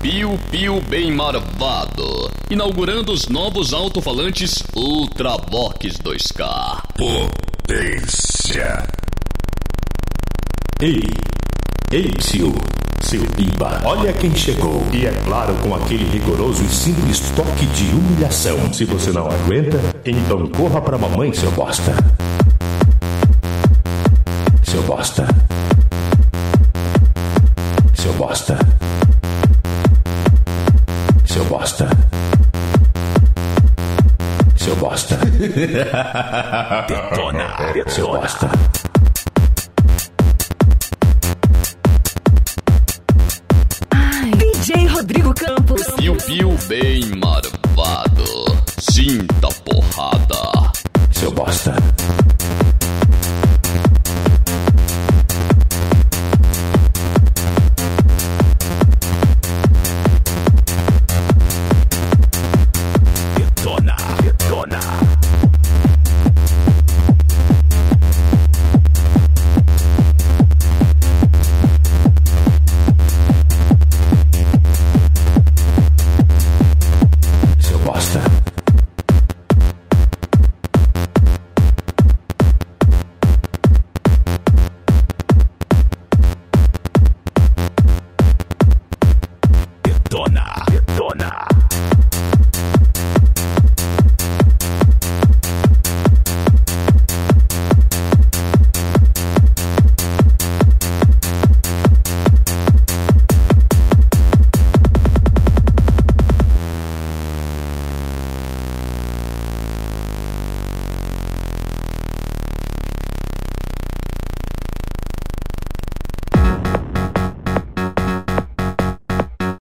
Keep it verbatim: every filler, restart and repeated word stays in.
Piu Piu bem marvado, inaugurando os novos alto-falantes Ultravox dois K. Potência. Ei, ei, Psyu, seu piba, olha quem chegou. E é claro, com aquele rigoroso e simples toque de humilhação. Se você não aguenta, então corra pra mamãe, seu bosta. Seu bosta. Seu bosta. Seu bosta. Seu bosta. Detona. Seu bosta. D J Rodrigo Campos. Piu Piu bem marvado.